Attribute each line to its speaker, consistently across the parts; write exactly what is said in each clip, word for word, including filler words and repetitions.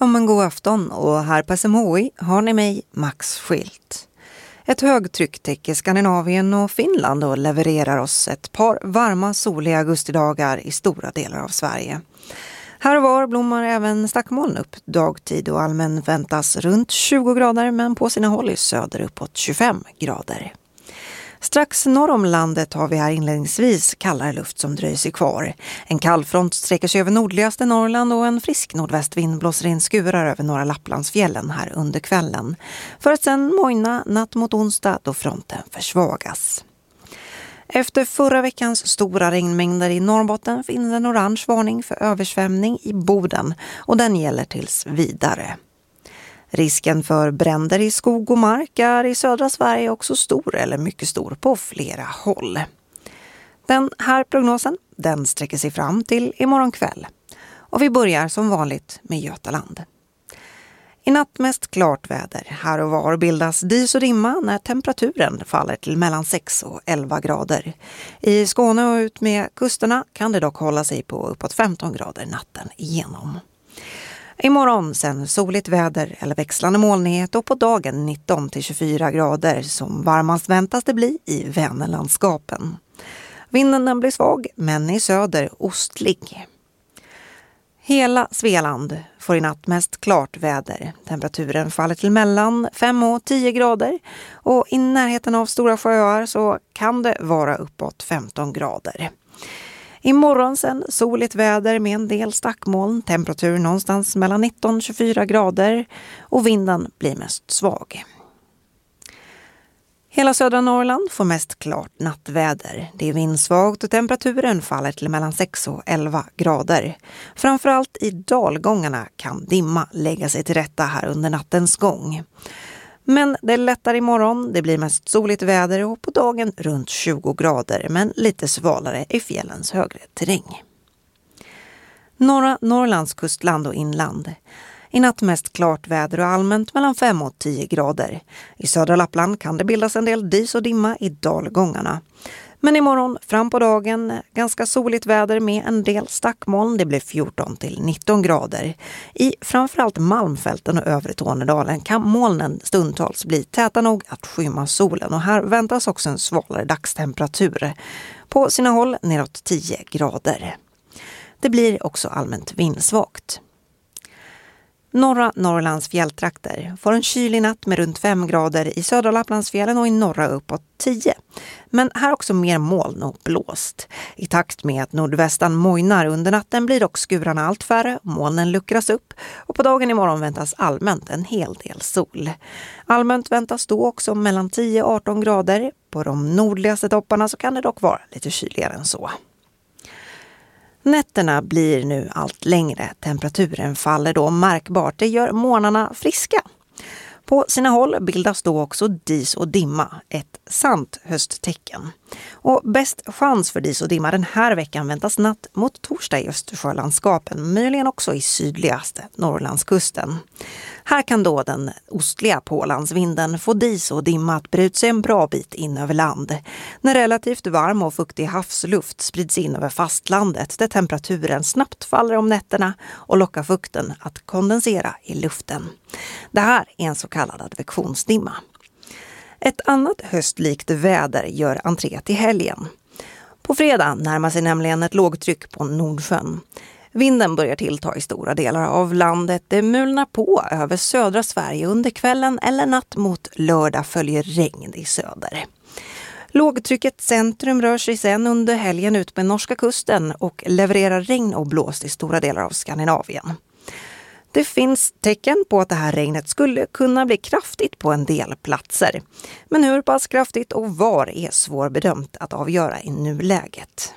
Speaker 1: Ja, men god afton, och här på S M H I har ni mig, Max Schilt. Ett högtryck täcker Skandinavien och Finland och levererar oss ett par varma soliga augustidagar i stora delar av Sverige. Här och var blommar även stackmoln upp dagtid och allmän väntas runt tjugo grader, men på sina håll i söder uppåt tjugofem grader. Strax norr om landet har vi här inledningsvis kallare luft som dröjer sig kvar. En kallfront sträcker sig över nordligaste Norrland och en frisk nordvästvind blåser in skurar över norra Lapplandsfjällen här under kvällen. För att sen mojna natt mot onsdag då fronten försvagas. Efter förra veckans stora regnmängder i Norrbotten finns en orange varning för översvämning i Boden, och den gäller tills vidare. Risken för bränder i skog och mark är i södra Sverige också stor eller mycket stor på flera håll. Den här prognosen den sträcker sig fram till imorgon kväll. Och vi börjar som vanligt med Götaland. I natt mest klart väder. Här och var bildas dis och dimma när temperaturen faller till mellan sex och elva grader. I Skåne och ut med kusterna kan det dock hålla sig på uppåt femton grader natten igenom. Imorgon sen soligt väder eller växlande molnighet, och på dagen nitton till tjugofyra grader som varmast väntas det bli i Vänerlandskapen. Vinden den blir svag, men i söder ostlig. Hela Svealand får i natt mest klart väder. Temperaturen faller till mellan fem och tio grader, och i närheten av stora sjöar så kan det vara uppåt femton grader. Imorgon sen soligt väder med en del stackmoln, temperatur någonstans mellan nitton och tjugofyra grader, och vinden blir mest svag. Hela södra Norrland får mest klart nattväder. Det är vindsvagt och temperaturen faller till mellan sex och elva grader. Framförallt i dalgångarna kan dimma lägga sig till rätta här under nattens gång. Men det är lättare imorgon, det blir mest soligt väder och på dagen runt tjugo grader, men lite svalare i fjällens högre terräng. Norra Norrlands kustland och inland. I natt mest klart väder och allmänt mellan fem och tio grader. I södra Lappland kan det bildas en del dis och dimma i dalgångarna. Men imorgon fram på dagen ganska soligt väder med en del stackmoln. Det blir fjorton till nitton grader. I framförallt Malmfälten och övre Tornedalen kan molnen stundtals bli täta nog att skymma solen. Och här väntas också en svalare dagstemperatur. På sina håll neråt tio grader. Det blir också allmänt vindsvagt. Norra Norrlands fjälltrakter får en kylig natt med runt fem grader i södra Lapplandsfjällen och i norra uppåt tio. Men här också mer moln och blåst. I takt med att nordvästan mojnar under natten blir dock skurarna allt färre, molnen luckras upp, och på dagen imorgon väntas allmänt en hel del sol. Allmänt väntas då också mellan tio och arton grader. På de nordligaste topparna så kan det dock vara lite kyligare än så. Nätterna blir nu allt längre. Temperaturen faller då märkbart. Det gör morgnarna friska. På sina håll bildas då också dis och dimma, ett sant hösttecken. Och bäst chans för dis och dimma den här veckan väntas natt mot torsdag i Östersjölandskapen, möjligen också i sydligaste Norrlandskusten. Här kan då den ostliga pålandsvinden få dis och dimma att bryta sig en bra bit in över land. När relativt varm och fuktig havsluft sprids in över fastlandet där temperaturen snabbt faller om nätterna och lockar fukten att kondensera i luften. Det här är en så kallad advektionsdimma. Ett annat höstlikt väder gör entré till helgen. På fredag närmar sig nämligen ett lågtryck på Nordsjön. Vinden börjar tillta i stora delar av landet. Det mulnar på över södra Sverige under kvällen, eller natt mot lördag följer regn i söder. Lågtryckets centrum rör sig sedan under helgen ut med norska kusten och levererar regn och blåst i stora delar av Skandinavien. Det finns tecken på att det här regnet skulle kunna bli kraftigt på en del platser. Men hur pass kraftigt och var är svårbedömt att avgöra i nuläget.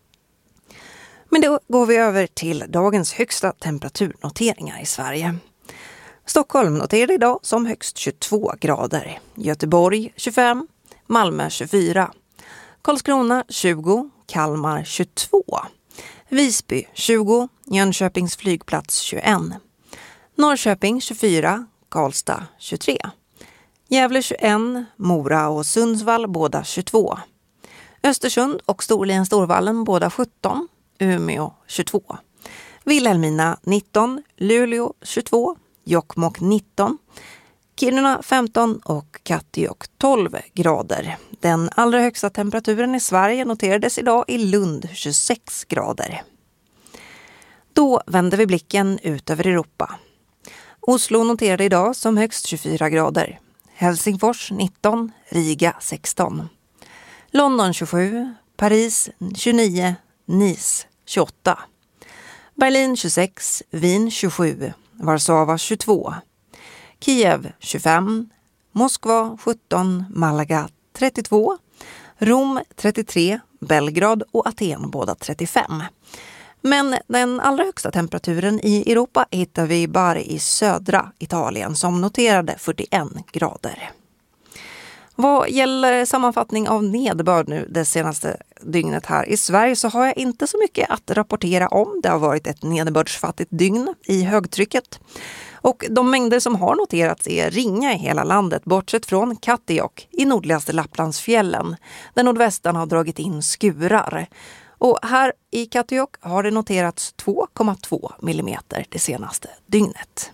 Speaker 1: Men då går vi över till dagens högsta temperaturnoteringar i Sverige. Stockholm noterade idag som högst tjugotvå grader. Göteborg tjugofem, Malmö tjugofyra, Karlskrona tjugo, Kalmar tjugotvå, Visby tjugo, Jönköpings flygplats tjugoett, Norrköping tjugofyra, Karlstad tjugotre, Gävle tjugoett, Mora och Sundsvall båda tjugotvå, Östersund och Storlien Storvallen båda sjutton, Umeå tjugotvå, Vilhelmina nitton, Luleå tjugotvå, Jokkmokk nitton, Kiruna femton och Kattejock tolv grader. Den allra högsta temperaturen i Sverige noterades idag i Lund tjugosex grader. Då vänder vi blicken ut över Europa. Oslo noterade idag som högst tjugofyra grader. Helsingfors nitton, Riga sexton. London tjugosju, Paris tjugonio, Nice tjugoåtta. Berlin tjugosex, Wien tjugosju, Warszawa tjugotvå. Kiev tjugofem, Moskva sjutton, Malaga trettiotvå, Rom trettiotre, Belgrad och Aten båda trettiofem. Men den allra högsta temperaturen i Europa hittar vi bara i södra Italien som noterade fyrtioen grader. Vad gäller sammanfattning av nederbörd nu det senaste dygnet här i Sverige så har jag inte så mycket att rapportera om. Det har varit ett nederbördsfattigt dygn i högtrycket. Och de mängder som har noterats är ringa i hela landet bortsett från Kattejock i nordligaste Lapplandsfjällen där nordvästan har dragit in skurar. Och här i Kattejock har det noterats två komma två millimeter det senaste dygnet.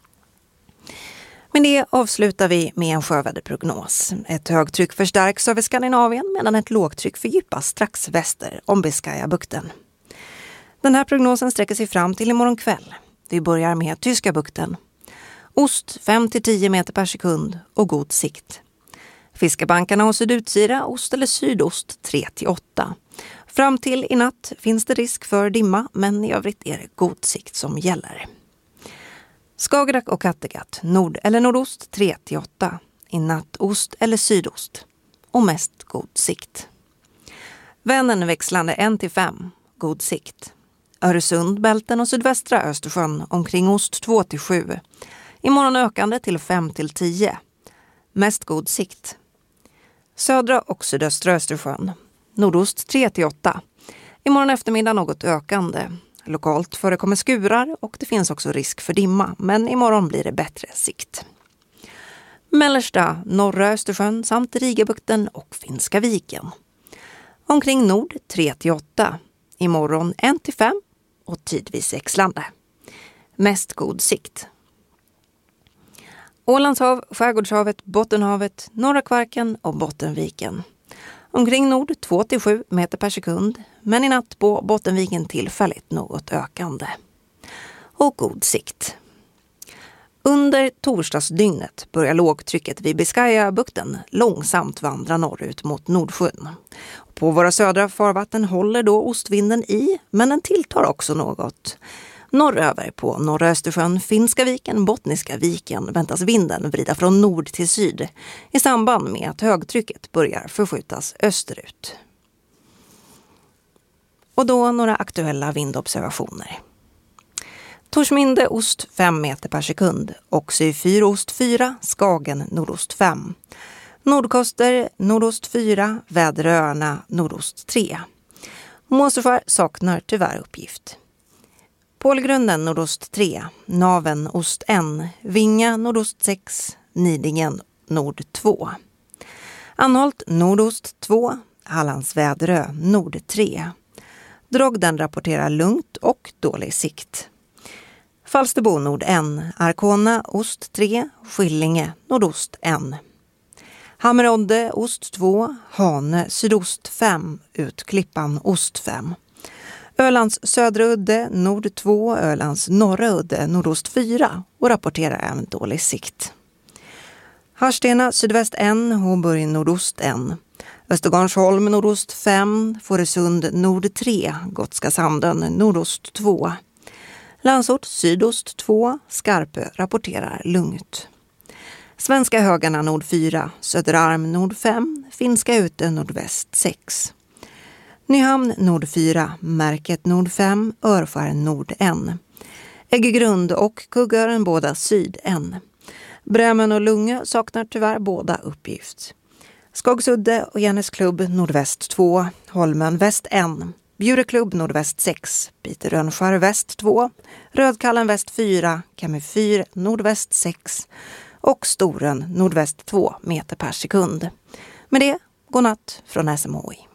Speaker 1: Men det avslutar vi med en sjöväderprognos. Ett högtryck förstärks över Skandinavien medan ett lågtryck fördjupas strax väster om Biscayabukten. Den här prognosen sträcker sig fram till imorgon kväll. Vi börjar med Tyska bukten. Ost fem till tio meter per sekund och god sikt. Fiskebankarna och sydutsida, ost eller sydost tre till åtta. Fram till i natt finns det risk för dimma men i övrigt är det god sikt som gäller. Skagerrak och Kattegatt, nord eller nordost tre till åtta. I natt ost eller sydost. Och mest god sikt. Vänern växlande ett till fem, god sikt. Öresund, Bälten och sydvästra Östersjön omkring ost två till sju. Imorgon ökande till fem till tio. Mest god sikt. Södra och sydöstra Östersjön. Nordost tre till åtta. Imorgon eftermiddag något ökande. Lokalt förekommer skurar och det finns också risk för dimma, men imorgon blir det bättre sikt. Mellersta, norra Östersjön samt Rigabukten och Finska viken. Omkring nord tre till åtta. Imorgon ett till fem och tidvis växlande. Mest god sikt. Ålandshav, Skärgårdshavet, Bottenhavet, Norra Kvarken och Bottenviken. Omkring nord två till sju meter per sekund, men i natt på Bottenviken tillfälligt något ökande. Och god sikt. Under torsdagsdygnet börjar lågtrycket vid Biscayabukten långsamt vandra norrut mot Nordsjön. På våra södra farvatten håller då ostvinden i, men den tilltar också något. Norröver på norra Östersjön, Finska viken, Bottniska viken väntas vinden vrida från nord till syd i samband med att högtrycket börjar förskjutas österut. Och då några aktuella vindobservationer. Torsminde ost fem meter per sekund, Oxyfyr ost fyra, Skagen nordost fem. Nordkoster nordost fyra, Väderöarna nordost tre. Måseskär saknar tyvärr uppgift. Pålgrunden nordost tre, Naven ost ett, Vinga nordost sex, Nidingen nord två. Anholt nordost två, Hallands Väderö nord tre. Drogden rapporterar lugnt och dålig sikt. Falsterbo nord ett, Arkona ost tre, Skillinge nordost ett. Hammerodde ost två, Hane sydost fem, Utklippan ost fem. Ölands södra udde nord två, Ölands norra udde nordost fyra och rapporterar även dålig sikt. Harstena sydväst ett, Håburg nordost ett. Östergarnsholm nordost fem, Fårösund nord tre, Gotska Sanden nordost två. Landsort sydost två, Skarpö rapporterar lugnt. Svenska högarna nord fyra, Söderarm nord fem, Finska ute nordväst sex. Nyhamn nord fyra, Märket nord fem, Örfär nord ett. Äggegrund och Kuggören båda syd ett. Brämen och Lunge saknar tyvärr båda uppgift. Skogsudde och Järnesklubb nordväst två, Holmen väst ett. Bjureklubb nordväst sex, Piterönskär väst två, Rödkallen väst fyra, Kamefyr nordväst sex och Storen nordväst två meter per sekund. Med det, god natt från S M H I.